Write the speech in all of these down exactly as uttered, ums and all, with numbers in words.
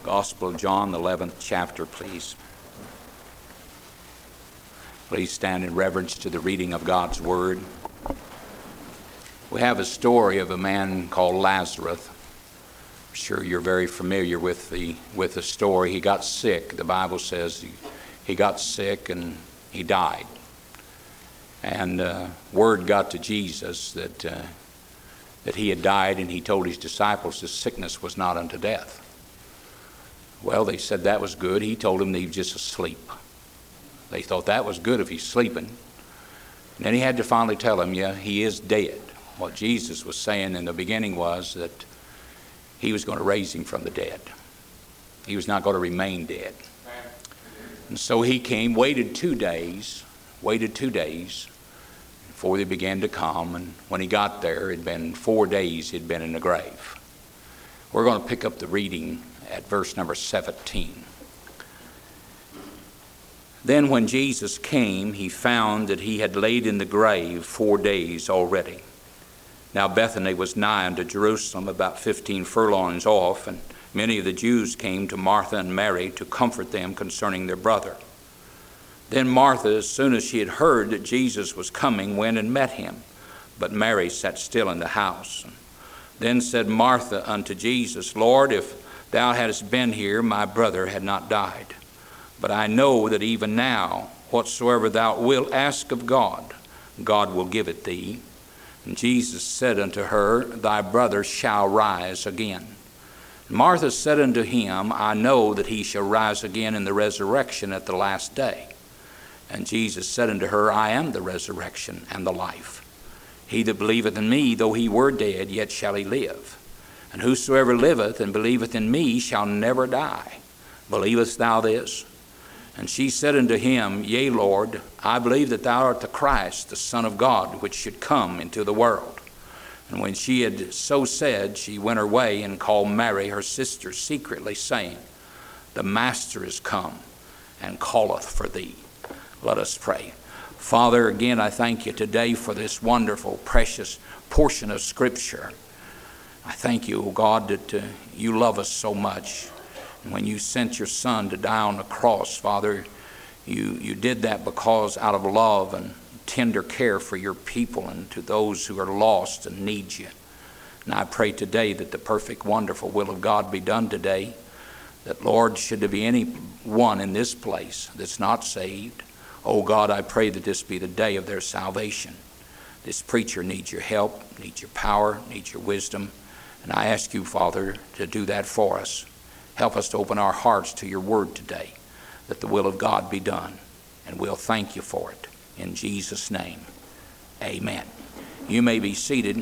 Gospel of John, the eleventh chapter, please. Please stand in reverence to the reading of God's Word. We have a story of a man called Lazarus. I'm sure you're very familiar with the with the story. He got sick. The Bible says he, he got sick and he died. And uh, word got to Jesus that uh, that he had died, and he told his disciples this sickness was not unto death. Well, they said that was good. He told them that he was just asleep. They thought that was good if he's sleeping. And then he had to finally tell them, yeah, he is dead. What Jesus was saying in the beginning was that he was going to raise him from the dead. He was not going to remain dead. And so he came, waited two days, waited two days before they began to come. And when he got there, it had been four days he'd been in the grave. We're going to pick up the reading at verse number seventeen. Then when Jesus came, he found that he had laid in the grave four days already. Now Bethany was nigh unto Jerusalem, about fifteen furlongs off, and many of the Jews came to Martha and Mary to comfort them concerning their brother. Then Martha, as soon as she had heard that Jesus was coming, went and met him, but Mary sat still in the house. Then said Martha unto Jesus, Lord, if thou hadst been here, my brother had not died. But I know that even now, whatsoever thou wilt ask of God, God will give it thee. And Jesus said unto her, Thy brother shall rise again. And Martha said unto him, I know that he shall rise again in the resurrection at the last day. And Jesus said unto her, I am the resurrection and the life. He that believeth in me, though he were dead, yet shall he live. And whosoever liveth and believeth in me shall never die. Believest thou this? And she said unto him, Yea, Lord, I believe that thou art the Christ, the Son of God, which should come into the world. And when she had so said, she went her way and called Mary, her sister, secretly, saying, The Master is come, and calleth for thee. Let us pray. Father, again, I thank you today for this wonderful, precious portion of Scripture. I thank you, O God, that uh, you love us so much. And when you sent your Son to die on the cross, Father, you, you did that because out of love and tender care for your people and to those who are lost and need you. And I pray today that the perfect, wonderful will of God be done today. That, Lord, should there be anyone in this place that's not saved, oh God, I pray that this be the day of their salvation. This preacher needs your help, needs your power, needs your wisdom. And I ask you, Father, to do that for us. Help us to open our hearts to your word today, that the will of God be done. And we'll thank you for it. In Jesus' name, amen. You may be seated.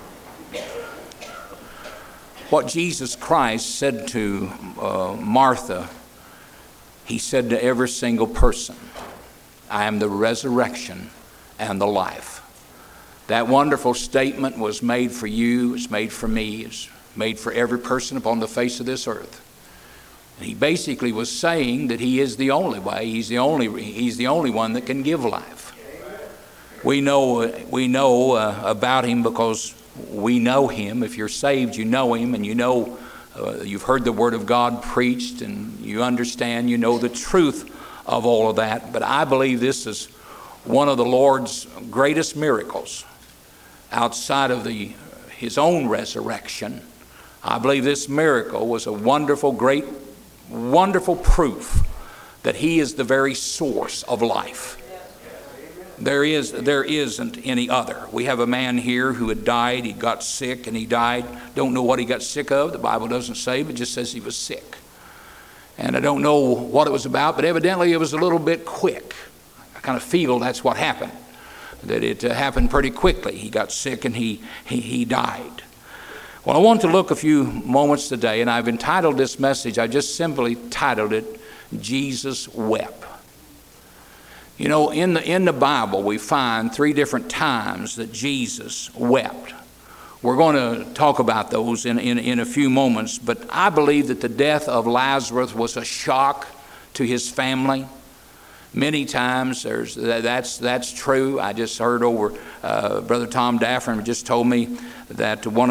What Jesus Christ said to uh, Martha, he said to every single person, I am the resurrection and the life. That wonderful statement was made for you, it's made for me, it's made for every person upon the face of this earth. And he basically was saying that he is the only way, he's the only, he's the only one that can give life. We know, we know uh, about him because we know him. If you're saved, you know him, and you know, uh, you've heard the word of God preached, and you understand, you know the truth of all of that. But I believe this is one of the Lord's greatest miracles outside of the his own resurrection. I believe this miracle was a wonderful, great, wonderful proof that he is the very source of life. There is, there isn't any other. We have a man here who had died. He got sick and he died. Don't know what he got sick of. The Bible doesn't say, but just says he was sick. And I don't know what it was about, but evidently it was a little bit quick. I kind of feel that's what happened, that it uh, happened pretty quickly. He got sick and he, he, he died. Well, I want to look a few moments today, and I've entitled this message, I just simply titled it, Jesus Wept. You know, in the, in the Bible, we find three different times that Jesus wept. We're going to talk about those in, in, in a few moments, but I believe that the death of Lazarus was a shock to his family. Many times, there's that's that's true. I just heard over uh, Brother Tom Daffern just told me that one of the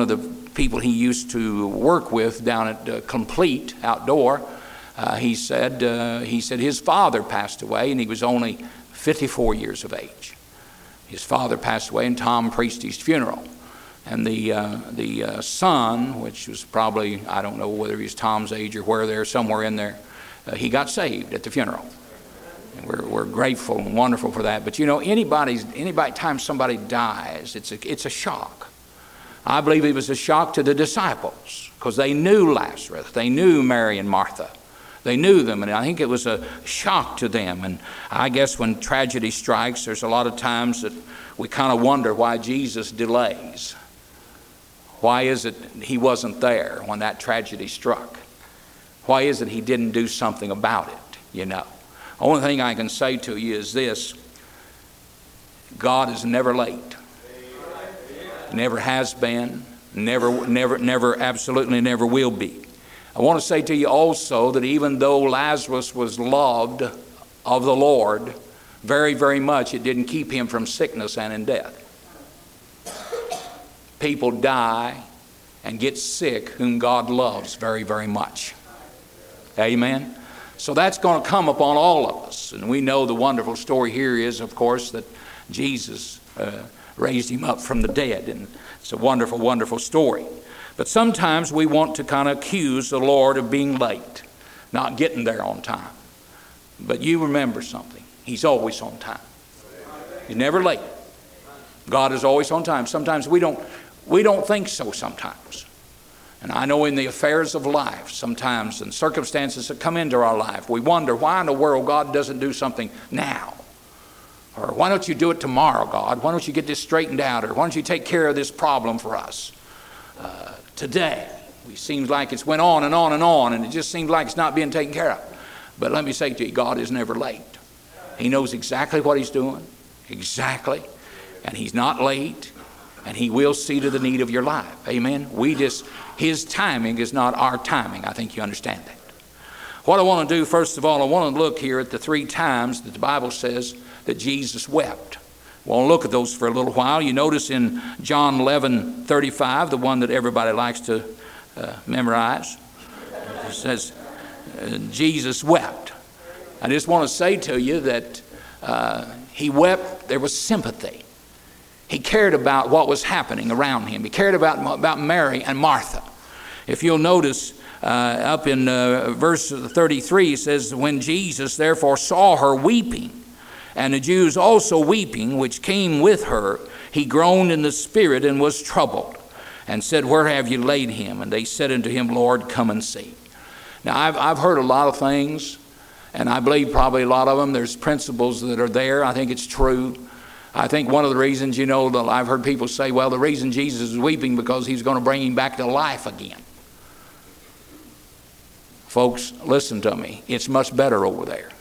people he used to work with down at uh, Complete Outdoor, uh, he said uh, he said his father passed away, and he was only fifty-four years of age. His father passed away, and Tom preached his funeral. And the uh, the uh, son, which was probably, I don't know whether he was Tom's age or where there, somewhere in there, uh, he got saved at the funeral. And we're we're grateful and wonderful for that. But you know, anybody's anybody time somebody dies, it's a it's a shock. I believe it was a shock to the disciples because they knew Lazarus, they knew Mary and Martha. They knew them, and I think it was a shock to them. And I guess when tragedy strikes, there's a lot of times that we kind of wonder why Jesus delays. Why is it he wasn't there when that tragedy struck? Why is it he didn't do something about it, you know? The only thing I can say to you is this: God is never late. Never has been, never, never, never, absolutely never will be. I want to say to you also that even though Lazarus was loved of the Lord very, very much, it didn't keep him from sickness and in death. People die and get sick whom God loves very, very much. Amen? So that's going to come upon all of us. And we know the wonderful story here is, of course, that Jesus uh, raised him up from the dead. And it's a wonderful, wonderful story. But sometimes we want to kind of accuse the Lord of being late, not getting there on time. But you remember something. He's always on time. He's never late. God is always on time. Sometimes we don't, we don't think so sometimes. And I know in the affairs of life, sometimes in circumstances that come into our life, we wonder why in the world God doesn't do something now. Or why don't you do it tomorrow, God? Why don't you get this straightened out? Or why don't you take care of this problem for us uh, today? It seems like it's went on and on and on, and it just seems like it's not being taken care of. But let me say to you, God is never late. He knows exactly what he's doing. Exactly. And he's not late. And he will see to the need of your life. Amen. We just, his timing is not our timing. I think you understand that. What I want to do, first of all, I want to look here at the three times that the Bible says that Jesus wept. We'll look at those for a little while. You notice in John eleven thirty-five, the one that everybody likes to uh, memorize, it says, uh, Jesus wept. I just want to say to you that uh, he wept. There was sympathy. He cared about what was happening around him. He cared about, about Mary and Martha. If you'll notice uh, up in uh, verse thirty-three, it says, when Jesus therefore saw her weeping, and the Jews also weeping, which came with her, he groaned in the spirit and was troubled, and said, where have you laid him? And they said unto him, Lord, come and see. Now, I've, I've heard a lot of things, and I believe probably a lot of them. There's principles that are there. I think it's true. I think one of the reasons, you know, that I've heard people say, well, the reason Jesus is weeping because he's going to bring him back to life again. Folks, listen to me. It's much better over there.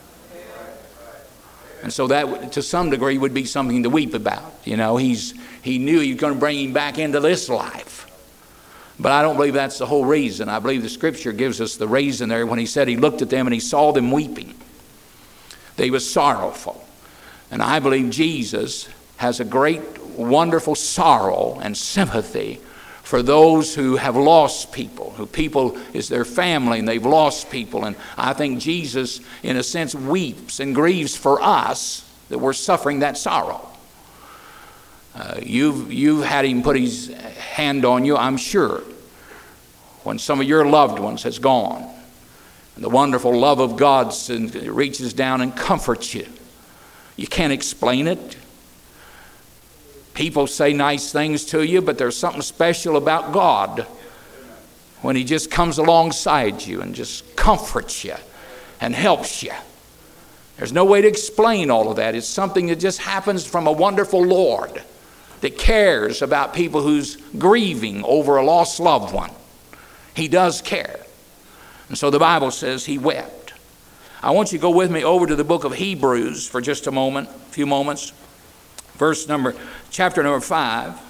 And so that, to some degree, would be something to weep about. You know, he's he knew he was going to bring him back into this life. But I don't believe that's the whole reason. I believe the Scripture gives us the reason there when he said he looked at them and he saw them weeping. They were sorrowful. And I believe Jesus has a great, wonderful sorrow and sympathy for those who have lost people, who people is their family and they've lost people. And I think Jesus, in a sense, weeps and grieves for us that we're suffering that sorrow. Uh, you've, you've had him put his hand on you, I'm sure, when some of your loved ones has gone. And the wonderful love of God reaches down and comforts you. You can't explain it. People say nice things to you, but there's something special about God when he just comes alongside you and just comforts you and helps you. There's no way to explain all of that. It's something that just happens from a wonderful Lord that cares about people who's grieving over a lost loved one. He does care. And so the Bible says he wept. I want you to go with me over to the book of Hebrews for just a moment, a few moments. Verse number, chapter number five.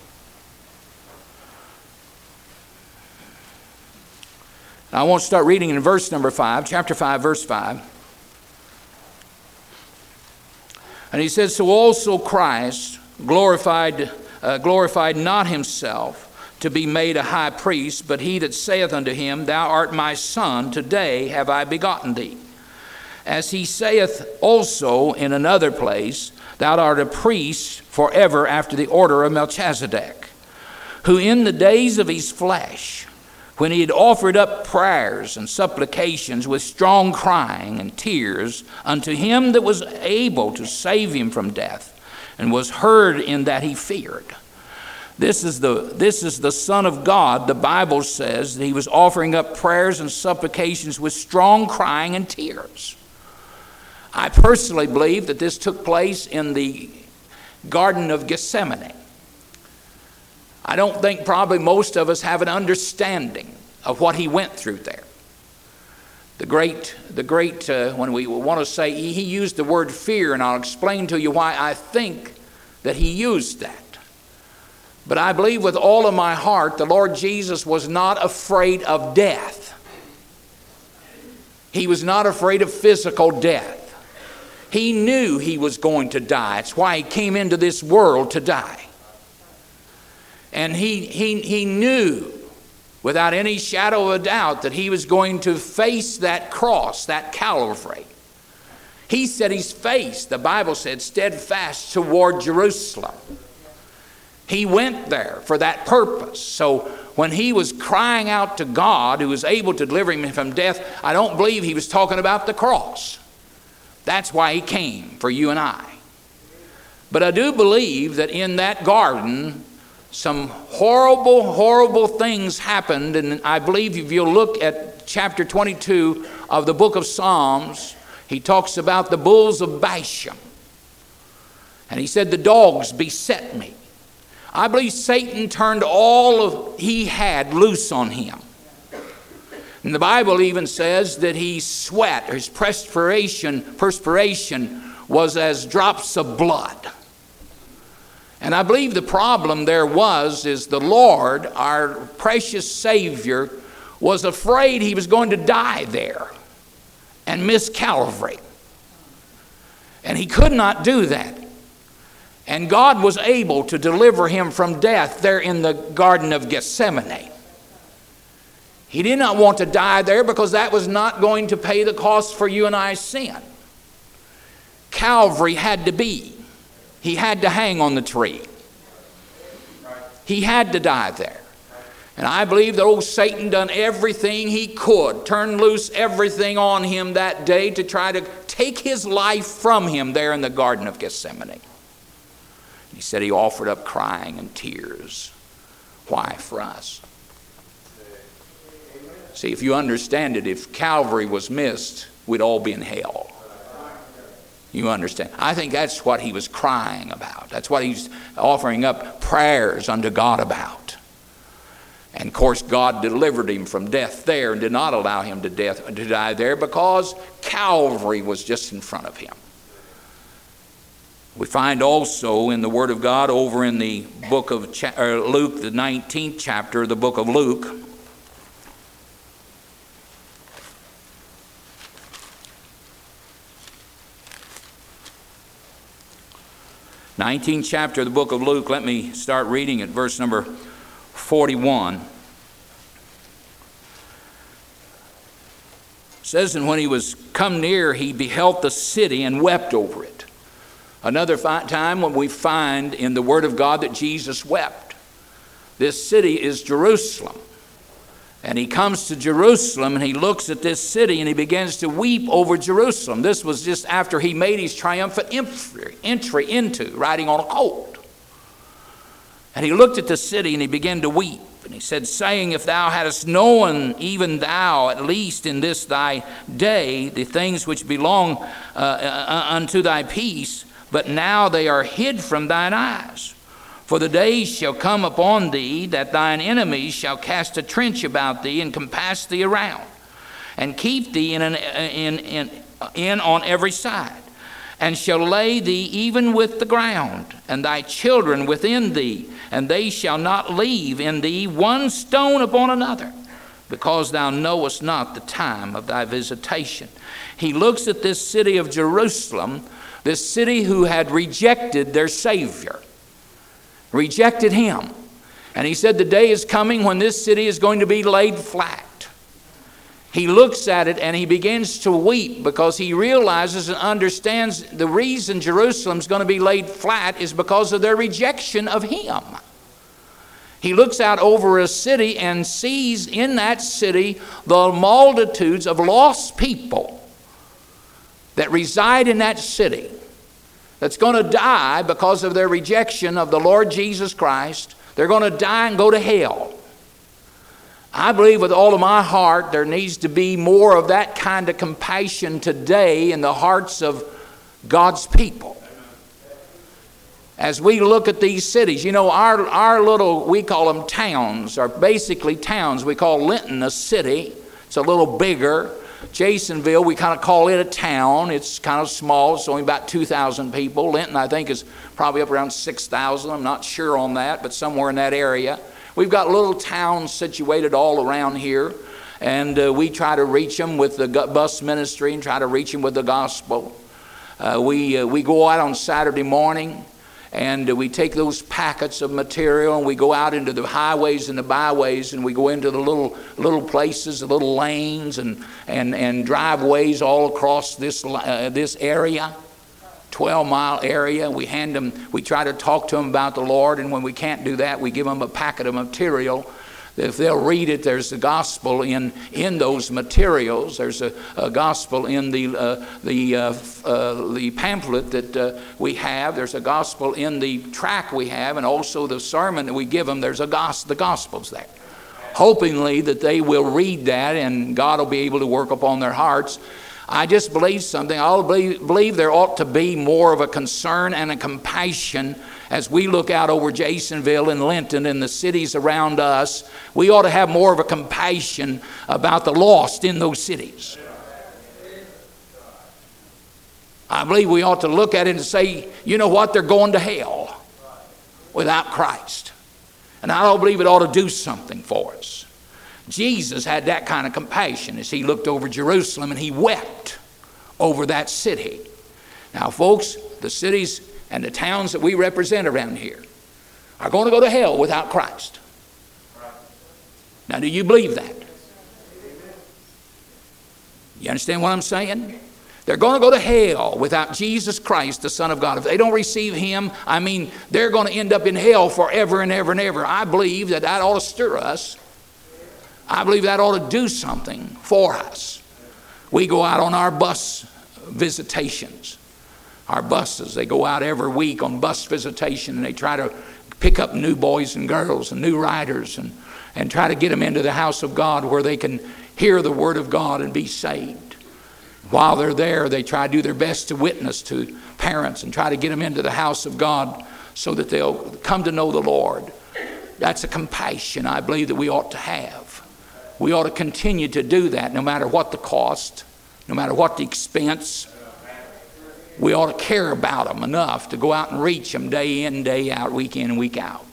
And I want to start reading in verse number five, chapter five, verse five. And he says, so also Christ glorified, uh, glorified not himself, to be made a high priest, but he that saith unto him, Thou art my son, today have I begotten thee. As he saith also in another place, Thou art a priest forever after the order of Melchizedek, who in the days of his flesh, when he had offered up prayers and supplications with strong crying and tears unto him that was able to save him from death, and was heard in that he feared. This is the, this is the Son of God. The Bible says that he was offering up prayers and supplications with strong crying and tears. I personally believe that this took place in the Garden of Gethsemane. I don't think probably most of us have an understanding of what he went through there. The great, the great uh, when we want to say, he used the word fear, and I'll explain to you why I think that he used that. But I believe with all of my heart the Lord Jesus was not afraid of death. He was not afraid of physical death. He knew he was going to die. It's why he came into this world to die. And he, he, he knew without any shadow of a doubt that he was going to face that cross, that Calvary. He set his face, the Bible said, steadfast toward Jerusalem. He went there for that purpose. So when he was crying out to God, who was able to deliver him from death, I don't believe he was talking about the cross. That's why he came, for you and I. But I do believe that in that garden, some horrible, horrible things happened. And I believe if you'll look at chapter twenty-two of the book of Psalms, he talks about the bulls of Bashan. And he said, the dogs beset me. I believe Satan turned all of he had loose on him. And the Bible even says that he sweat, or his perspiration, perspiration was as drops of blood. And I believe the problem there was is the Lord, our precious Savior, was afraid he was going to die there and miss Calvary. And he could not do that. And God was able to deliver him from death there in the Garden of Gethsemane. He did not want to die there because that was not going to pay the cost for you and I's sin. Calvary had to be. He had to hang on the tree. He had to die there. And I believe that old Satan done everything he could, turned loose everything on him that day to try to take his life from him there in the Garden of Gethsemane. He said he offered up crying and tears. Why? For us. See, if you understand it, if Calvary was missed, we'd all be in hell. You understand? I think that's what he was crying about. That's what he's offering up prayers unto God about. And of course, God delivered him from death there and did not allow him to, death, to die there because Calvary was just in front of him. We find also in the Word of God over in the book of Cha- or Luke, the nineteenth chapter of the book of Luke, nineteenth chapter of the book of Luke. Let me start reading at verse number forty-one. It says, and when he was come near, he beheld the city and wept over it. Another fi- time when we find in the Word of God that Jesus wept. This city is Jerusalem. And he comes to Jerusalem and he looks at this city and he begins to weep over Jerusalem. This was just after he made his triumphant entry, entry into, riding on a colt. And he looked at the city and he began to weep. And he said, saying, if thou hadst known, even thou, at least in this thy day, the things which belong uh, uh, unto thy peace, but now they are hid from thine eyes. For the days shall come upon thee that thine enemies shall cast a trench about thee and compass thee around, and keep thee in, an, in, in, in on every side, and shall lay thee even with the ground, and thy children within thee, and they shall not leave in thee one stone upon another, because thou knowest not the time of thy visitation. He looks at this city of Jerusalem, this city who had rejected their Savior, rejected him. And he said the day is coming when this city is going to be laid flat. He looks at it and he begins to weep because he realizes and understands the reason Jerusalem's going to be laid flat is because of their rejection of him. He looks out over a city and sees in that city the multitudes of lost people that reside in that city that's going to die because of their rejection of the Lord Jesus Christ. They're going to die and go to hell. I believe with all of my heart there needs to be more of that kind of compassion today in the hearts of God's people. As we look at these cities, you know, our, our little, we call them towns, are basically towns. We call Linton a city. It's a little bigger. Jasonville, we kind of call it a town. It's kind of small. It's only about two thousand people. Linton, I think, is probably up around six thousand. I'm not sure on that, but somewhere in that area. We've got little towns situated all around here, and uh, we try to reach them with the bus ministry and try to reach them with the gospel. Uh, we, uh, we go out on Saturday morning, and uh, we take those packets of material, and we go out into the highways and the byways, and we go into the little little places, the little lanes and, and, and driveways all across this, uh, this area. twelve mile area. We hand them, we try to talk to them about the Lord, and when we can't do that, we give them a packet of material. If they'll read it, there's the gospel in, in those materials. There's a, a gospel in the, uh, the, uh, uh, the pamphlet that uh, we have. There's a gospel in the tract we have, and also the sermon that we give them, there's a gos- the gospel's there. Hopingly that they will read that, and God will be able to work upon their hearts. I just believe something. I believe, believe there ought to be more of a concern and a compassion as we look out over Jasonville and Linton and the cities around us. We ought to have more of a compassion about the lost in those cities. I believe we ought to look at it and say, you know what, they're going to hell without Christ. And I don't believe it ought to do something for us. Jesus had that kind of compassion as he looked over Jerusalem and he wept over that city. Now, folks, the cities and the towns that we represent around here are going to go to hell without Christ. Now, do you believe that? You understand what I'm saying? They're going to go to hell without Jesus Christ, the Son of God. If they don't receive him, I mean, they're going to end up in hell forever and ever and ever. I believe that that ought to stir us. I believe that ought to do something for us. We go out on our bus visitations. Our buses, they go out every week on bus visitation, and they try to pick up new boys and girls and new riders and, and try to get them into the house of God where they can hear the word of God and be saved. While they're there, they try to do their best to witness to parents and try to get them into the house of God so that they'll come to know the Lord. That's a compassion I believe that we ought to have. We ought to continue to do that no matter what the cost, no matter what the expense. We ought to care about them enough to go out and reach them day in, day out, week in and week out.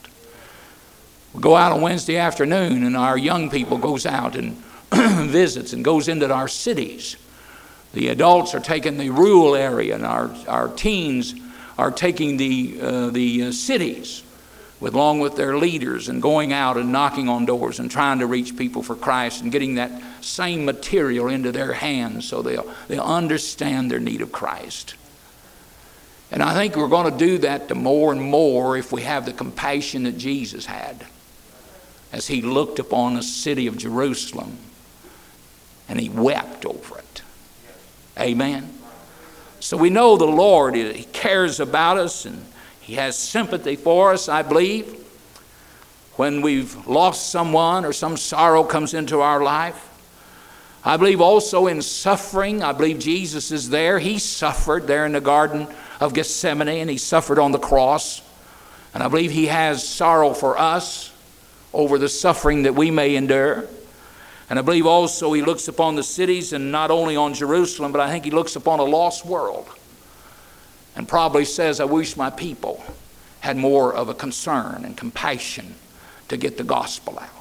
We go out on Wednesday afternoon and our young people goes out and visits and goes into our cities. The adults are taking the rural area, and our, our teens are taking the, uh, the uh, cities with, along with their leaders, and going out and knocking on doors and trying to reach people for Christ and getting that same material into their hands so they'll, they'll understand their need of Christ. And I think we're going to do that the more and more if we have the compassion that Jesus had as he looked upon the city of Jerusalem and he wept over it. Amen. So we know the Lord, he cares about us and he has sympathy for us, I believe. When we've lost someone or some sorrow comes into our life. I believe also in suffering. I believe Jesus is there. He suffered there in the Garden of Gethsemane, and he suffered on the cross. And I believe he has sorrow for us over the suffering that we may endure. And I believe also he looks upon the cities, and not only on Jerusalem, but I think he looks upon a lost world and probably says, I wish my people had more of a concern and compassion to get the gospel out.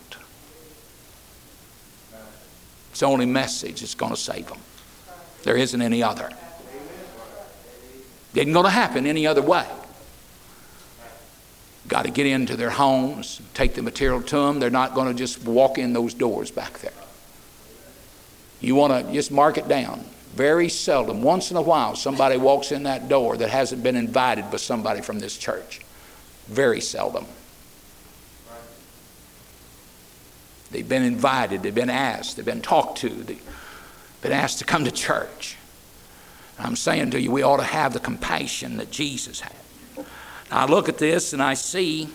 It's the only message that's going to save them. There isn't any other. It isn't going to happen any other way. Got to get into their homes, take the material to them. They're not going to just walk in those doors back there. You want to just mark it down. Very seldom, once in a while, somebody walks in that door that hasn't been invited by somebody from this church. Very seldom. They've been invited, they've been asked, they've been talked to, they've been asked to come to church. I'm saying to you, we ought to have the compassion that Jesus had. Now, I look at this and I see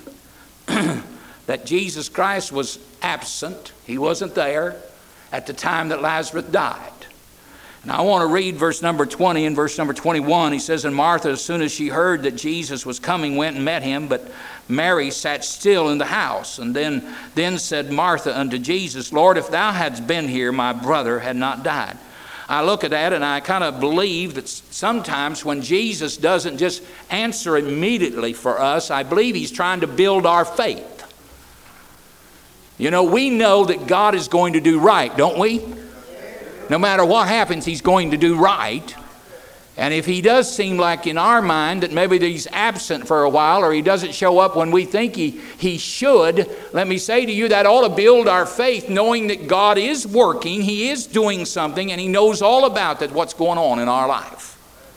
that Jesus Christ was absent. He wasn't there at the time that Lazarus died. And I want to read verse number twenty and verse number twenty-one. He says, and Martha, as soon as she heard that Jesus was coming, went and met him, but Mary sat still in the house. And then, then said Martha unto Jesus, Lord, if thou hadst been here, my brother had not died. I look at that and I kind of believe that sometimes when Jesus doesn't just answer immediately for us, I believe he's trying to build our faith. You know, we know that God is going to do right, don't we? No matter what happens, he's going to do right. And if he does seem like in our mind that maybe he's absent for a while or he doesn't show up when we think he, he should, let me say to you that ought to build our faith, knowing that God is working, he is doing something, and he knows all about that, what's going on in our life.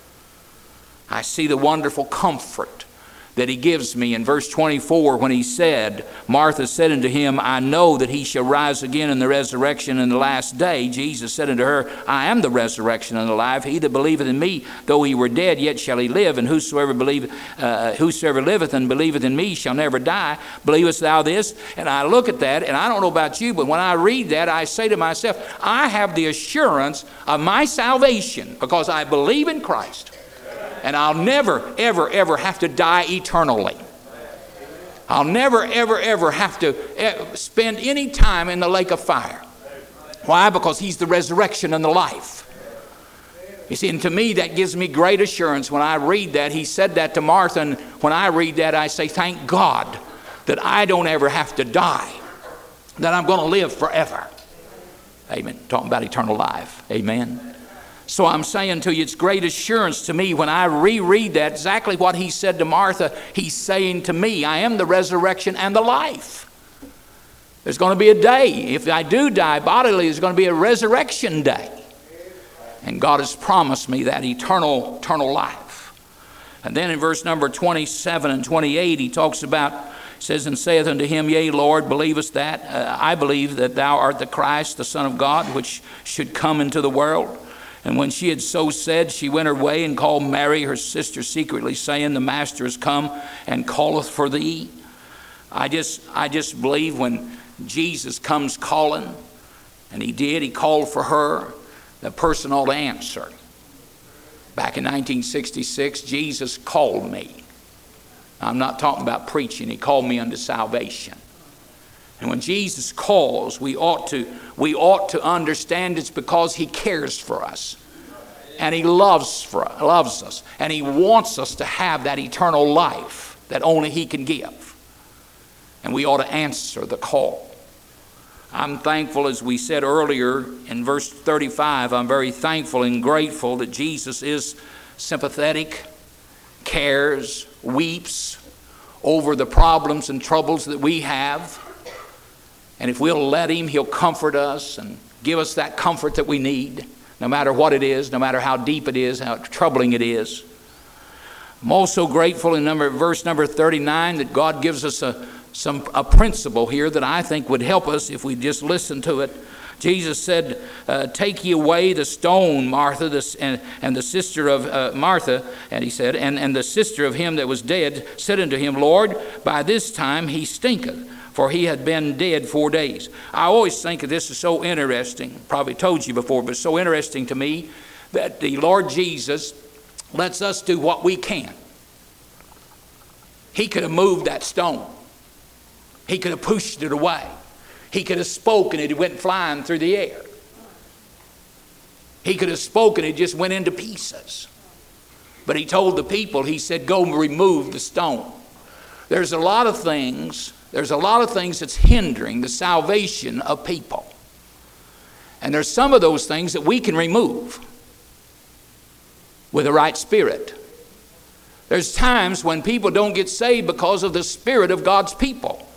I see the wonderful comfort that he gives me in verse twenty-four when he said, Martha said unto him, I know that he shall rise again in the resurrection in the last day. Jesus said unto her, I am the resurrection and the life. He that believeth in me, though he were dead, yet shall he live. And whosoever believeth, uh, whosoever liveth and believeth in me shall never die. Believest thou this? And I look at that, and I don't know about you, but when I read that, I say to myself, I have the assurance of my salvation because I believe in Christ. And I'll never, ever, ever have to die eternally. I'll never, ever, ever have to spend any time in the lake of fire. Why? Because he's the resurrection and the life. You see, and to me, that gives me great assurance when I read that. He said that to Martha, and when I read that, I say, thank God that I don't ever have to die, that I'm going to live forever. Amen. Talking about eternal life. Amen. So I'm saying to you, it's great assurance to me when I reread that, exactly what he said to Martha, he's saying to me, I am the resurrection and the life. There's going to be a day, if I do die bodily, there's going to be a resurrection day. And God has promised me that eternal, eternal life. And then in verse number twenty-seven and twenty-eight, he talks about, says, and saith unto him, yea, Lord, believest that? Uh, I believe that thou art the Christ, the Son of God, which should come into the world. And when she had so said, she went her way and called Mary, her sister, secretly, saying, the Master is come and calleth for thee. I just, I just believe when Jesus comes calling, and he did, he called for her, the person ought to answer. Back in nineteen sixty-six, Jesus called me. I'm not talking about preaching. He called me unto salvation. And when Jesus calls, we ought to we ought to understand it's because he cares for us. And he loves for loves us. And he wants us to have that eternal life that only he can give. And we ought to answer the call. I'm thankful, as we said earlier in verse thirty-five, I'm very thankful and grateful that Jesus is sympathetic, cares, weeps over the problems and troubles that we have. And if we'll let him, he'll comfort us and give us that comfort that we need, no matter what it is, no matter how deep it is, how troubling it is. I'm also grateful in number, verse number thirty-nine that God gives us a, some, a principle here that I think would help us if we just listen to it. Jesus said, uh, take ye away the stone, Martha, this, and, and the sister of uh, Martha, and he said, and, and the sister of him that was dead said unto him, Lord, by this time he stinketh, for he had been dead four days. I always think that this is so interesting. Probably told you before, but it's so interesting to me that the Lord Jesus lets us do what we can. He could have moved that stone. He could have pushed it away. He could have spoken it, it went flying through the air. He could have spoken it, just went into pieces. But he told the people, he said, go remove the stone. There's a lot of things There's a lot of things that's hindering the salvation of people. And there's some of those things that we can remove with the right spirit. There's times when people don't get saved because of the spirit of God's people.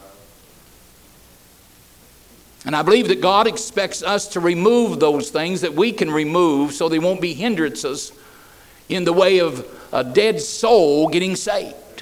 And I believe that God expects us to remove those things that we can remove so they won't be hindrances in the way of a dead soul getting saved.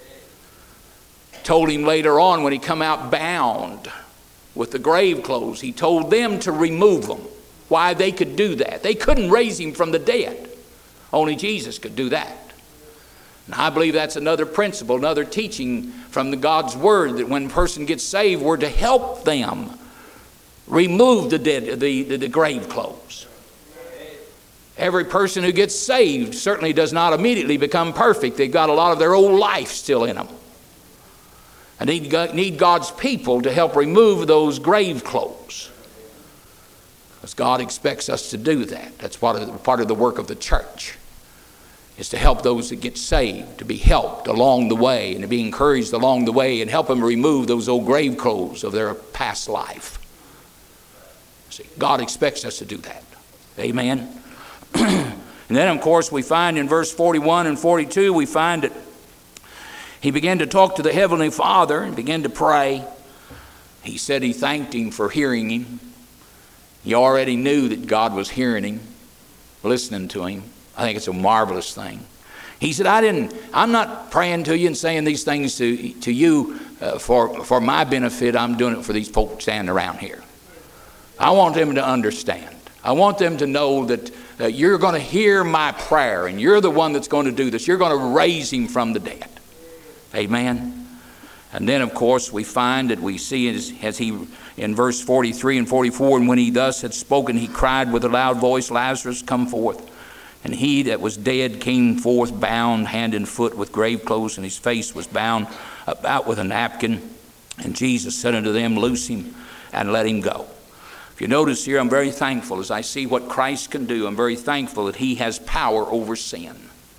Told him later on when he come out bound with the grave clothes, he told them to remove them. Why they could do that. They couldn't raise him from the dead. Only Jesus could do that. And I believe that's another principle, another teaching from the God's Word, that when a person gets saved, we're to help them remove the dead, the, the, the grave clothes. Every person who gets saved certainly does not immediately become perfect. They've got a lot of their old life still in them. I need, need God's people to help remove those grave clothes. Because God expects us to do that. That's part of, the, part of the work of the church, is to help those that get saved, to be helped along the way and to be encouraged along the way and help them remove those old grave clothes of their past life. See, God expects us to do that. Amen. And then, of course, we find in verse forty-one and forty-two, we find that he began to talk to the Heavenly Father and began to pray. He said he thanked him for hearing him. He already knew that God was hearing him, listening to him. I think it's a marvelous thing. He said, I didn't, I'm not praying to you and saying these things to, to you uh, for, for my benefit. I'm doing it for these folks standing around here. I want them to understand. I want them to know that uh, you're going to hear my prayer and you're the one that's going to do this. You're going to raise him from the dead. Amen. And then, of course, we find that we see as, as he, in verse forty-three and forty-four, and when he thus had spoken, he cried with a loud voice, Lazarus, come forth. And he that was dead came forth, bound hand and foot with grave clothes, and his face was bound about with a napkin. And Jesus said unto them, loose him and let him go. If you notice here, I'm very thankful as I see what Christ can do. I'm very thankful that he has power over sin.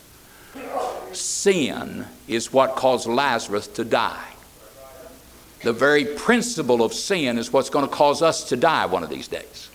Sin is what caused Lazarus to die. The very principle of sin is what's going to cause us to die one of these days.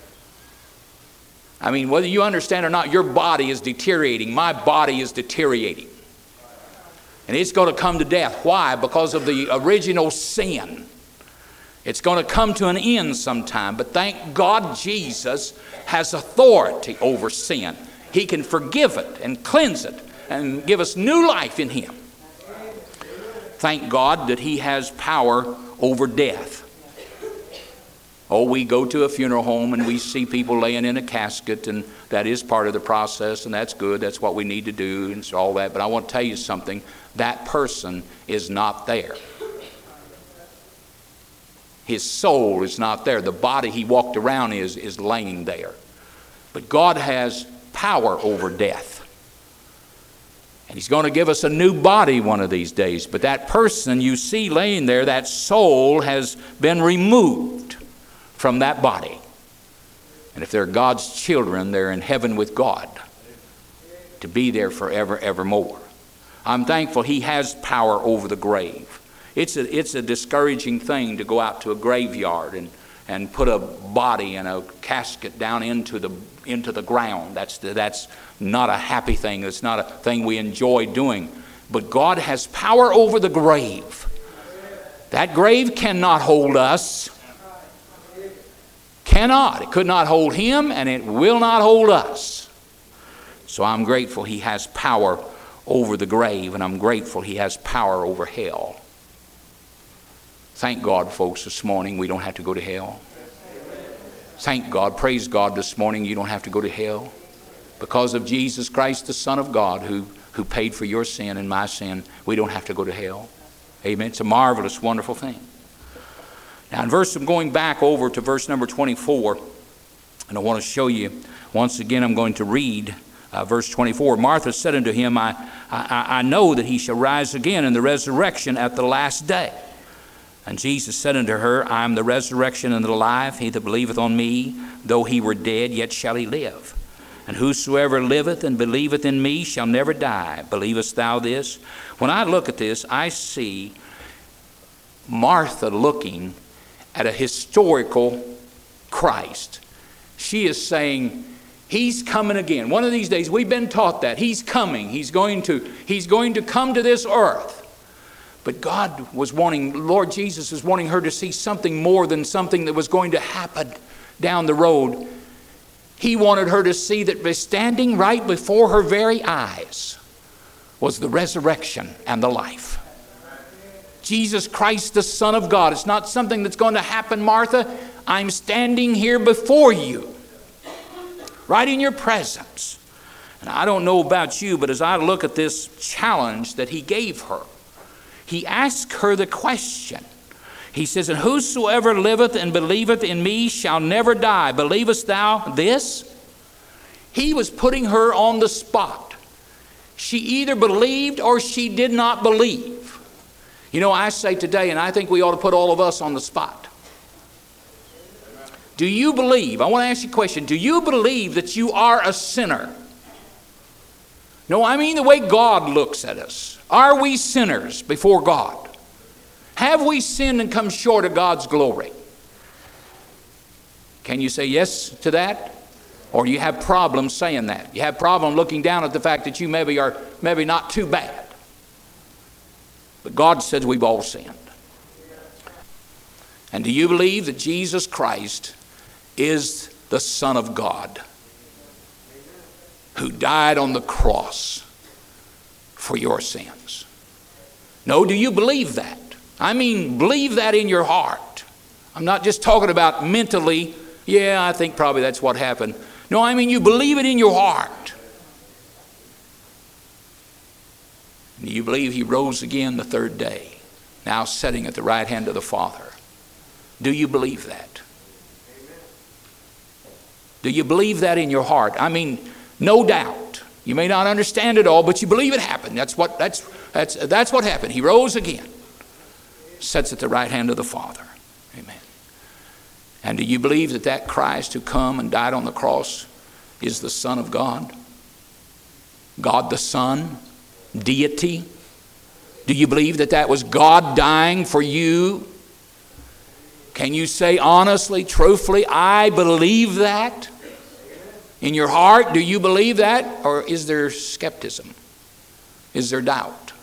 I mean, whether you understand or not, your body is deteriorating. My body is deteriorating. And it's going to come to death. Why? Because of the original sin. It's going to come to an end sometime. But thank God Jesus has authority over sin. He can forgive it and cleanse it and give us new life in him. Thank God that he has power over death. Oh, we go to a funeral home and we see people laying in a casket, and that is part of the process, and that's good. That's what we need to do and so all that. But I want to tell you something. That person is not there. His soul is not there. The body he walked around is, is laying there. But God has power over death. And he's going to give us a new body one of these days. But that person you see laying there, that soul has been removed from that body. And if they're God's children, they're in heaven with God to be there forever, evermore. I'm thankful he has power over the grave. It's a, it's a discouraging thing to go out to a graveyard and, and put a body and a casket down into the, into the ground. That's, the, that's not a happy thing. It's not a thing we enjoy doing. But God has power over the grave. That grave cannot hold us. Cannot. It could not hold him, and it will not hold us. So I'm grateful he has power over the grave, and I'm grateful he has power over hell. Thank God, folks, this morning we don't have to go to hell. Thank God, praise God this morning you don't have to go to hell. Because of Jesus Christ, the Son of God, who, who paid for your sin and my sin, we don't have to go to hell. Amen. It's a marvelous, wonderful thing. Now in verse, I'm going back over to verse number twenty-four, and I want to show you, once again I'm going to read uh, verse twenty-four. Martha said unto him, I, I, I know that he shall rise again in the resurrection at the last day. And Jesus said unto her, I am the resurrection and the life. He that believeth on me, though he were dead, yet shall he live. And whosoever liveth and believeth in me shall never die. Believest thou this? When I look at this, I see Martha looking at a historical Christ. She is saying, He's coming again. One of these days, we've been taught that. He's coming. He's going to, he's going to come to this earth. But God was wanting, Lord Jesus was wanting her to see something more than something that was going to happen down the road. He wanted her to see that standing right before her very eyes was the resurrection and the life. Jesus Christ, the Son of God. It's not something that's going to happen, Martha. I'm standing here before you, right in your presence. And I don't know about you, but as I look at this challenge that he gave her, he asked her the question. He says, and whosoever liveth and believeth in me shall never die. Believest thou this? He was putting her on the spot. She either believed or she did not believe. You know, I say today, and I think we ought to put all of us on the spot. Do you believe, I want to ask you a question, do you believe that you are a sinner? No, I mean the way God looks at us. Are we sinners before God? Have we sinned and come short of God's glory? Can you say yes to that? Or do you have problems saying that? You have problem looking down at the fact that you maybe are maybe not too bad. But God says we've all sinned. And do you believe that Jesus Christ is the Son of God who died on the cross for your sins? No, do you believe that? I mean, believe that in your heart. I'm not just talking about mentally, yeah, I think probably that's what happened. No, I mean you believe it in your heart. And you believe he rose again the third day, now sitting at the right hand of the Father. Do you believe that? Do you believe that in your heart? I mean, no doubt. You may not understand it all, but you believe it happened. That's what, that's, that's, that's what happened. He rose again. Sits at the right hand of the Father. Amen. And do you believe that that Christ who come and died on the cross is the Son of God? God the Son, deity? Do you believe that that was God dying for you? Can you say honestly, truthfully, I believe that? In your heart, do you believe that? Or is there skepticism? Is there doubt?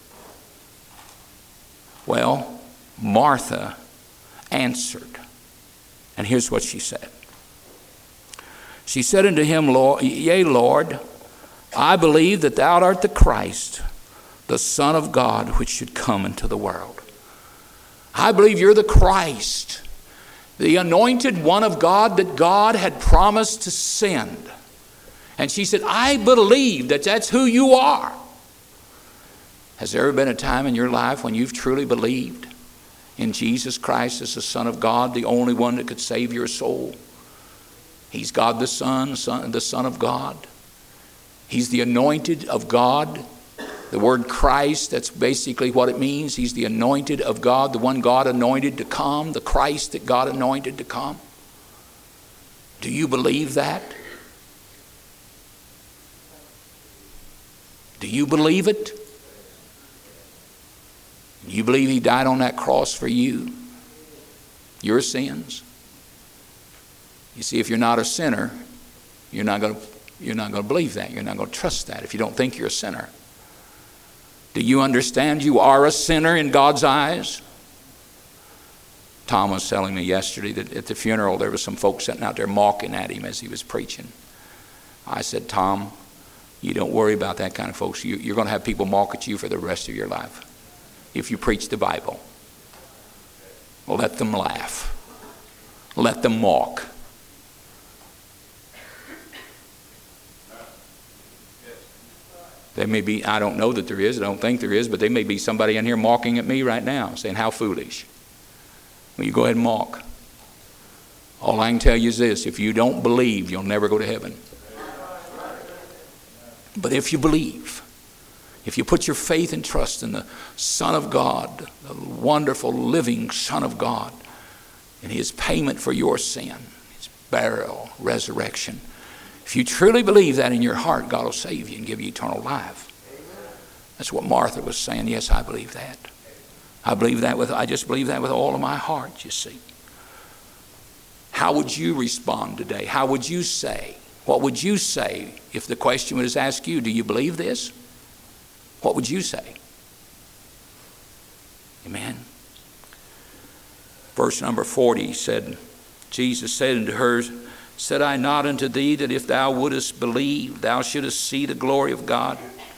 Well, Martha answered. And here's what she said. She said unto him, Lord, yea, Lord, I believe that thou art the Christ, the Son of God, which should come into the world. I believe you're the Christ, the anointed one of God that God had promised to send. And she said, I believe that that's who you are. Has there ever been a time in your life when you've truly believed in Jesus Christ as the Son of God, the only one that could save your soul? He's God the Son, son the Son of God. He's the anointed of God. The word Christ, that's basically what it means. He's the anointed of God, the one God anointed to come, the Christ that God anointed to come. Do you believe that? Do you believe it? You believe he died on that cross for you, your sins? You see, if you're not a sinner, you're not going to, you're not going to believe that. You're not going to trust that if you don't think you're a sinner. Do you understand you are a sinner in God's eyes? Tom was telling me yesterday that at the funeral there were some folks sitting out there mocking at him as he was preaching. I said, Tom, you don't worry about that kind of folks. You, you're going to have people mock at you for the rest of your life if you preach the Bible. Let them laugh. Let them mock. There may be, I don't know that there is, I don't think there is, but there may be somebody in here mocking at me right now, saying, how foolish. Well, you go ahead and mock. All I can tell you is this, if you don't believe, you'll never go to heaven. But if you believe, if you put your faith and trust in the Son of God, the wonderful living Son of God, and his payment for your sin, his burial, resurrection, if you truly believe that in your heart, God will save you and give you eternal life. That's what Martha was saying. Yes, I believe that. I believe that with, I just believe that with all of my heart, you see. How would you respond today? How would you say What would you say if the question was asked you, do you believe this? What would you say? Amen. Verse number forty said, Jesus said unto her, said I not unto thee that if thou wouldest believe, thou shouldest see the glory of God?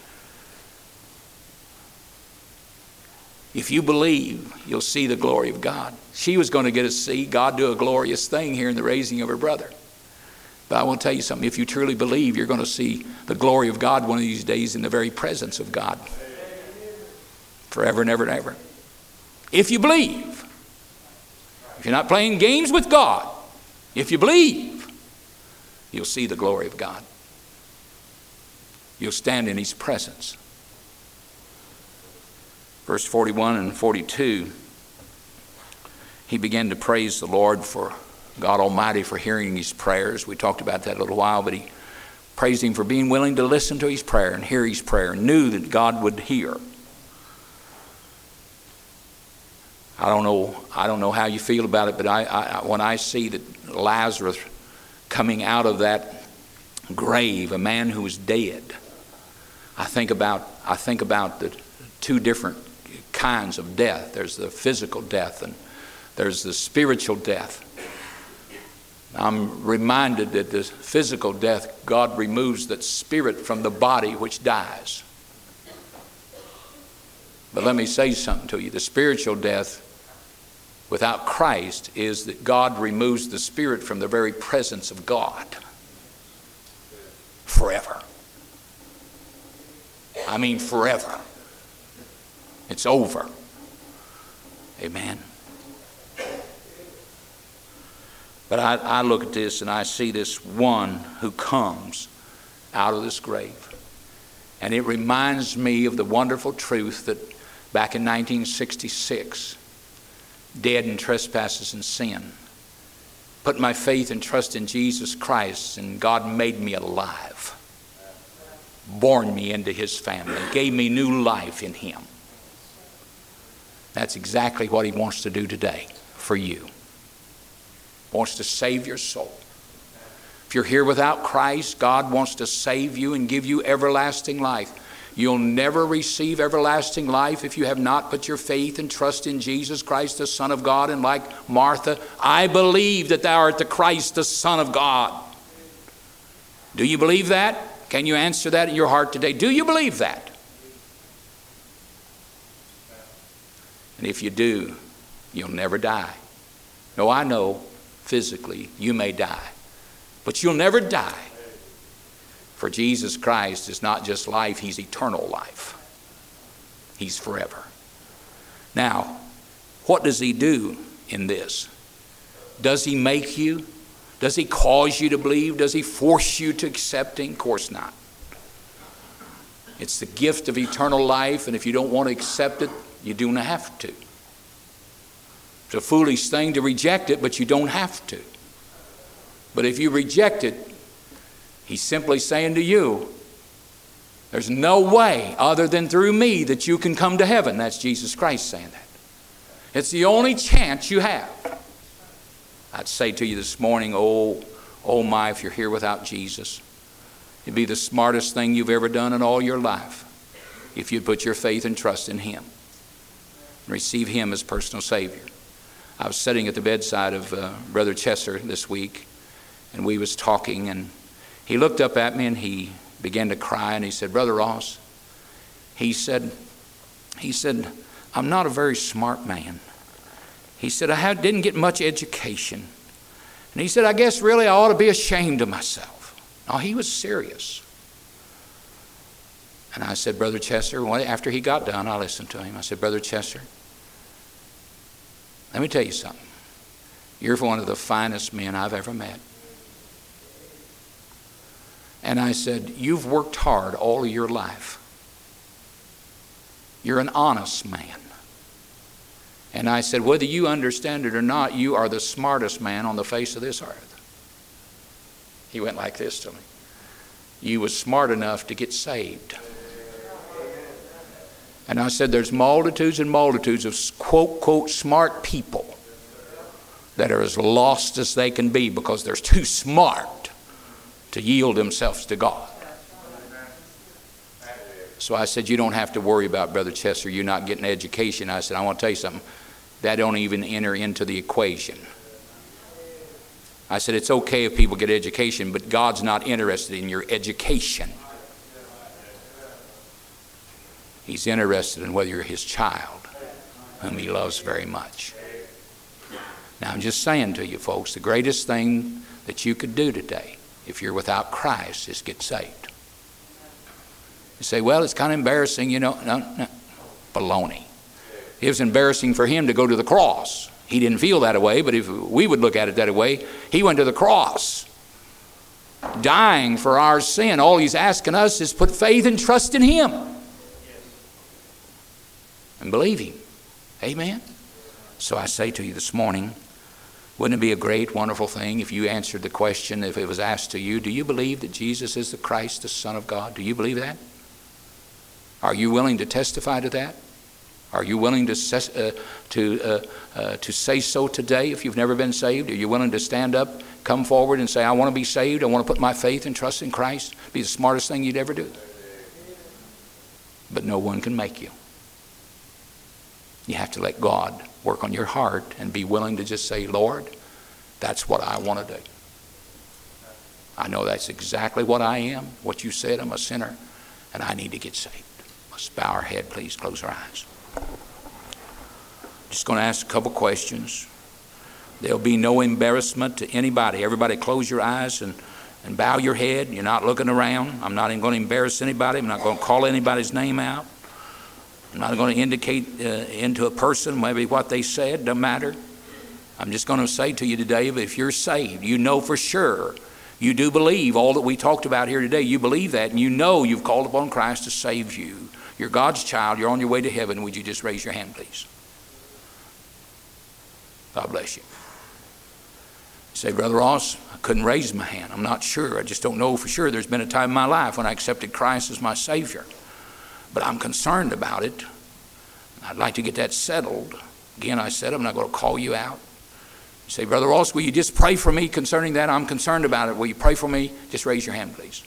If you believe, you'll see the glory of God. She was going to get to see God do a glorious thing here in the raising of her brother. But I want to tell you something. If you truly believe, you're going to see the glory of God one of these days in the very presence of God. Forever and ever and ever. If you believe. If you're not playing games with God, if you believe, you'll see the glory of God. You'll stand in His presence. Verse forty-one and forty-two, he began to praise the Lord for God Almighty for hearing his prayers. We talked about that a little while, but he praised Him for being willing to listen to his prayer and hear his prayer, and knew that God would hear. I don't know, I don't know how you feel about it, but I, I, when I see that Lazarus coming out of that grave, a man who was dead, I think about, I think about the two different kinds of death. There's the physical death and there's the spiritual death. I'm reminded that the physical death, God removes that spirit from the body which dies. But let me say something to you. The spiritual death without Christ is that God removes the spirit from the very presence of God forever. I mean forever. It's over. Amen. But I, I look at this and I see this one who comes out of this grave. And it reminds me of the wonderful truth that back in nineteen sixty-six, dead in trespasses and sin, put my faith and trust in Jesus Christ, and God made me alive, born me into His family, gave me new life in Him. That's exactly what He wants to do today for you. Wants to save your soul. If you're here without Christ, God wants to save you and give you everlasting life. You'll never receive everlasting life if you have not put your faith and trust in Jesus Christ, the Son of God. And like Martha, I believe that thou art the Christ, the Son of God. Do you believe that? Can you answer that in your heart today? Do you believe that? And if you do, you'll never die. No, I know physically you may die, but you'll never die. For Jesus Christ is not just life, He's eternal life. He's forever. Now, what does He do in this? Does He make you? Does He cause you to believe? Does He force you to accept Him? Of course not. It's the gift of eternal life, and if you don't want to accept it, you don't have to. It's a foolish thing to reject it, but you don't have to. But if you reject it, He's simply saying to you, there's no way other than through me that you can come to heaven. That's Jesus Christ saying that. It's the only chance you have. I'd say to you this morning, oh, oh my, if you're here without Jesus, it'd be the smartest thing you've ever done in all your life if you'd put your faith and trust in Him and receive Him as personal Savior. I was sitting at the bedside of uh, Brother Chester this week, and we was talking, and he looked up at me and he began to cry, and he said, Brother Ross, he said, he said, I'm not a very smart man. He said, I had, didn't get much education. And he said, I guess really I ought to be ashamed of myself. Now, he was serious. And I said, Brother Chester, well, after he got done, I listened to him. I said, Brother Chester, let me tell you something. You're one of the finest men I've ever met. And I said, you've worked hard all of your life. You're an honest man. And I said, whether you understand it or not, you are the smartest man on the face of this earth. He went like this to me. You was smart enough to get saved. And I said, there's multitudes and multitudes of quote, quote, smart people that are as lost as they can be because they're too smart to yield themselves to God. So I said, you don't have to worry about, Brother Chester, you're not getting education. I said, I want to tell you something. That don't even enter into the equation. I said, it's okay if people get education, but God's not interested in your education. He's interested in whether you're his child, whom he loves very much. Now, I'm just saying to you folks, the greatest thing that you could do today, if you're without Christ, is get saved. You say, well, it's kind of embarrassing, you know. No, no. Baloney. It was embarrassing for him to go to the cross. He didn't feel that way, but if we would look at it that way, he went to the cross, dying for our sin. All he's asking us is put faith and trust in him and believe him. Amen? So I say to you this morning, wouldn't it be a great, wonderful thing if you answered the question, if it was asked to you, do you believe that Jesus is the Christ, the Son of God? Do you believe that? Are you willing to testify to that? Are you willing to uh, to uh, uh, to say so today if you've never been saved? Are you willing to stand up, come forward and say, I want to be saved. I want to put my faith and trust in Christ. Be the smartest thing you'd ever do. But no one can make you. You have to let God work on your heart and be willing to just say, Lord, that's what I want to do. I know that's exactly what I am. What you said, I'm a sinner, and I need to get saved. Let's bow our head, please. Close our eyes. Just going to ask a couple questions. There'll be no embarrassment to anybody. Everybody close your eyes and, and bow your head. You're not looking around. I'm not even going to embarrass anybody. I'm not going to call anybody's name out. I'm not going to indicate uh, into a person maybe what they said. Doesn't matter. I'm just going to say to you today, if you're saved, you know for sure, you do believe all that we talked about here today. You believe that, and you know you've called upon Christ to save you. You're God's child. You're on your way to heaven. Would you just raise your hand, please? God bless you. You say, Brother Ross, I couldn't raise my hand. I'm not sure. I just don't know for sure. There's been a time in my life when I accepted Christ as my Savior. But I'm concerned about it. I'd like to get that settled. Again, I said, I'm not going to call you out. You say, Brother Ross, will you just pray for me concerning that? I'm concerned about it. Will you pray for me? Just raise your hand, please.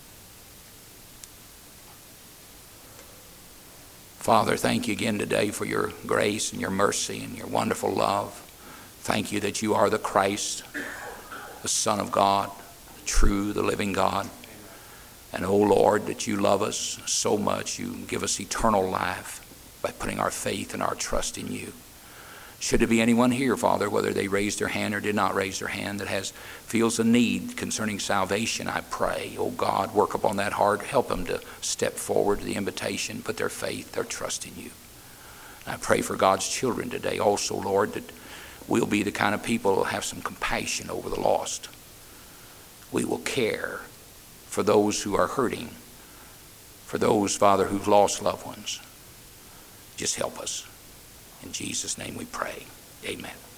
Father, thank you again today for your grace and your mercy and your wonderful love. Thank you that you are the Christ, the Son of God, the true, the living God. And, oh Lord, that you love us so much. You give us eternal life by putting our faith and our trust in you. Should there be anyone here, Father, whether they raised their hand or did not raise their hand, that has feels a need concerning salvation, I pray, oh God, work upon that heart. Help them to step forward to the invitation, put their faith, their trust in you. And I pray for God's children today also, Lord, that we'll be the kind of people who will have some compassion over the lost. We will care for those who are hurting, for those, Father, who've lost loved ones. Just help us. In Jesus' name we pray. Amen.